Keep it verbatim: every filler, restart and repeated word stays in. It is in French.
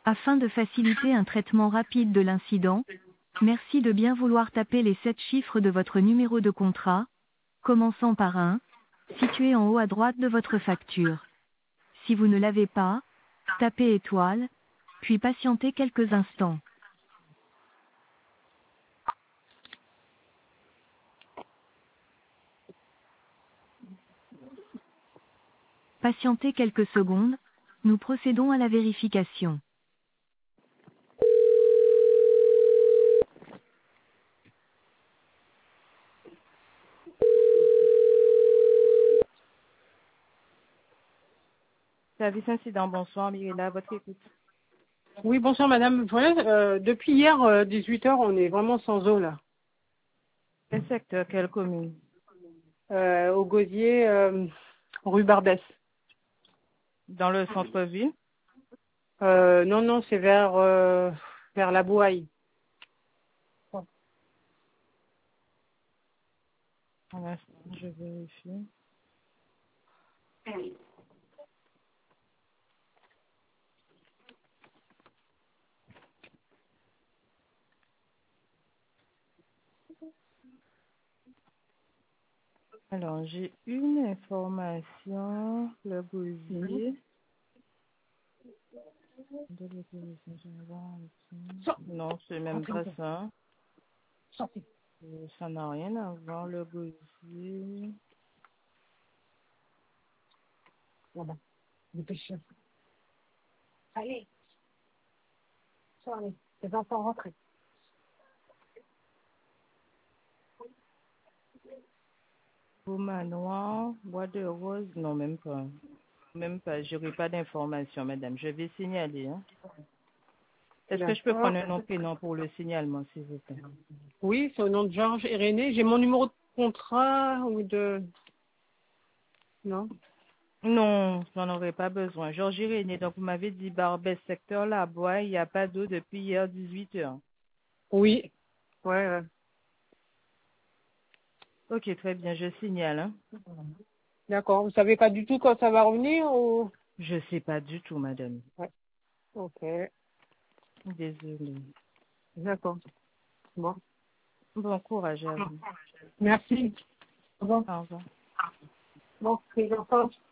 Afin de faciliter un traitement rapide de l'incident, merci de bien vouloir taper les sept chiffres de votre numéro de contrat, commençant par un, situé en haut à droite de votre facture. Si vous ne l'avez pas, tapez étoile, puis patientez quelques instants. Patientez quelques secondes, nous procédons à la vérification. Service incident, bonsoir, Mirella, votre écoute. Oui, bonsoir madame. Voilà, euh, depuis hier, euh, dix-huit heures, on est vraiment sans eau là. Quel secteur, quelle commune? Euh, au Gosier, euh, rue Barbès. Dans le centre-ville? Euh, non, non, c'est vers, euh, vers la Bouaille. Un instant, je vérifie. Alors, j'ai une information, le Mhm. gosier. De l'autorisation générale, ok. Sort- Non, c'est même Rentrez pas ici. ça. Sortez. Euh, Ça n'a rien à voir, le gosier. Là-bas, dépêchez. Allez, sortez. Les enfants, rentrez. Beau manoir, bois de rose, non, même pas. Même pas, j'aurai pas d'informations, madame. Je vais signaler, hein. Est-ce que je peux D'accord. prendre un nom prénom pour le signalement, s'il vous plaît? Oui, c'est au nom de Georges Irénée. J'ai mon numéro de contrat ou de... Non. Non, j'en aurais pas besoin. Georges Irénée, donc vous m'avez dit Barbès, secteur Labois, il n'y a pas d'eau depuis hier dix-huit heures. Oui. Ouais, ouais. Ok, très bien, je signale, hein. D'accord. Vous savez pas du tout quand ça va revenir ou... Je sais pas du tout, madame. Ouais. Ok. Désolée. D'accord. Bon. Bon courage à vous. Merci. Au revoir. Au revoir. Bon, les enfants.